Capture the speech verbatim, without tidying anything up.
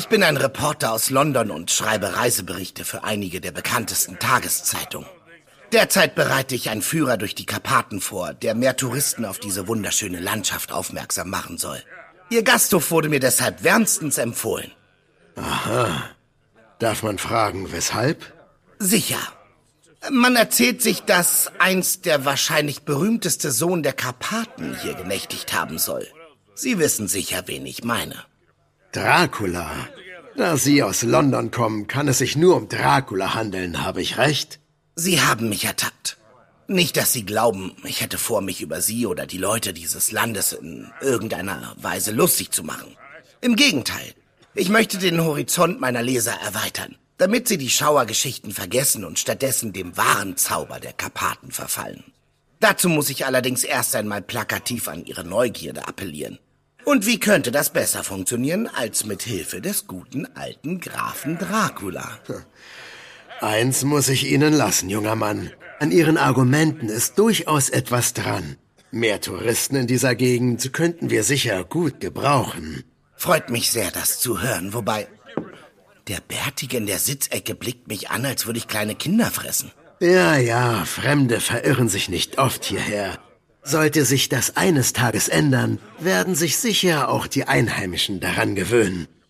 Ich bin ein Reporter aus London und schreibe Reiseberichte für einige der bekanntesten Tageszeitungen. Derzeit bereite ich einen Führer durch die Karpaten vor, der mehr Touristen auf diese wunderschöne Landschaft aufmerksam machen soll. Ihr Gasthof wurde mir deshalb wärmstens empfohlen. Aha. Darf man fragen, weshalb? Sicher. Man erzählt sich, dass einst der wahrscheinlich berühmteste Sohn der Karpaten hier genächtigt haben soll. Sie wissen sicher, wen ich meine. Dracula. Da Sie aus London kommen, kann es sich nur um Dracula handeln, habe ich recht? Sie haben mich ertappt. Nicht, dass Sie glauben, ich hätte vor, mich über Sie oder die Leute dieses Landes in irgendeiner Weise lustig zu machen. Im Gegenteil. Ich möchte den Horizont meiner Leser erweitern, damit sie die Schauergeschichten vergessen und stattdessen dem wahren Zauber der Karpaten verfallen. Dazu muss ich allerdings erst einmal plakativ an ihre Neugierde appellieren. Und wie könnte das besser funktionieren, als mit Hilfe des guten alten Grafen Dracula? Eins muss ich Ihnen lassen, junger Mann. An Ihren Argumenten ist durchaus etwas dran. Mehr Touristen in dieser Gegend könnten wir sicher gut gebrauchen. Freut mich sehr, das zu hören, wobei... Der Bärtige in der Sitzecke blickt mich an, als würde ich kleine Kinder fressen. Ja, ja, Fremde verirren sich nicht oft hierher. Sollte sich das eines Tages ändern, werden sich sicher auch die Einheimischen daran gewöhnen.